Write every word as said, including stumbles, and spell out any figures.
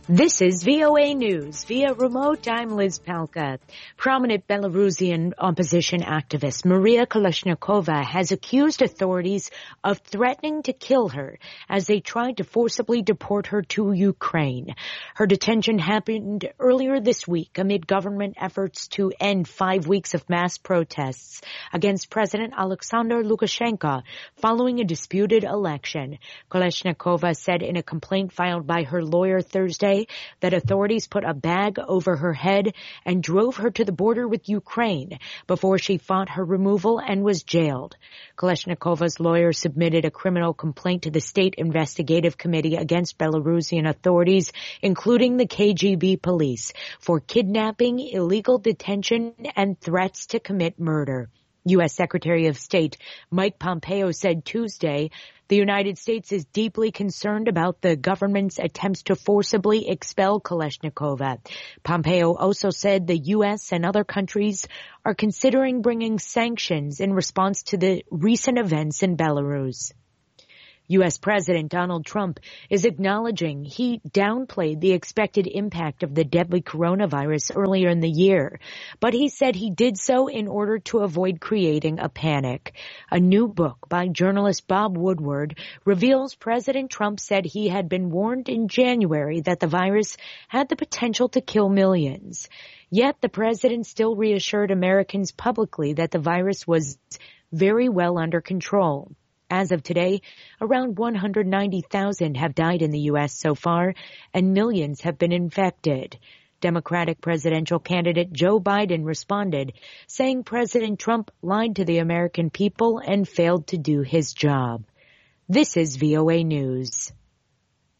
This is V O A News. Via remote, I'm Liz Palka. Prominent Belarusian opposition activist Maria Kalashnikova has accused authorities of threatening to kill her as they tried to forcibly deport her to Ukraine. Her detention happened earlier this week amid government efforts to end five weeks of mass protests against President Alexander Lukashenko following a disputed election. Kalashnikova said in a complaint filed by her lawyer Thursday that authorities put a bag over her head and drove her to the border with Ukraine before she fought her removal and was jailed. Kalashnikov's lawyer submitted a criminal complaint to the State Investigative Committee against Belarusian authorities, including the K G B police, for kidnapping, illegal detention, and threats to commit murder. U S Secretary of State Mike Pompeo said Tuesday the United States is deeply concerned about the government's attempts to forcibly expel Kalashnikova. Pompeo also said the U S and other countries are considering bringing sanctions in response to the recent events in Belarus. U S President Donald Trump is acknowledging he downplayed the expected impact of the deadly coronavirus earlier in the year, but he said he did so in order to avoid creating a panic. A new book by journalist Bob Woodward reveals President Trump said he had been warned in January that the virus had the potential to kill millions. Yet the president still reassured Americans publicly that the virus was very well under control. As of today, around one hundred ninety thousand have died in the U S so far, and millions have been infected. Democratic presidential candidate Joe Biden responded, saying President Trump lied to the American people and failed to do his job. This is V O A News.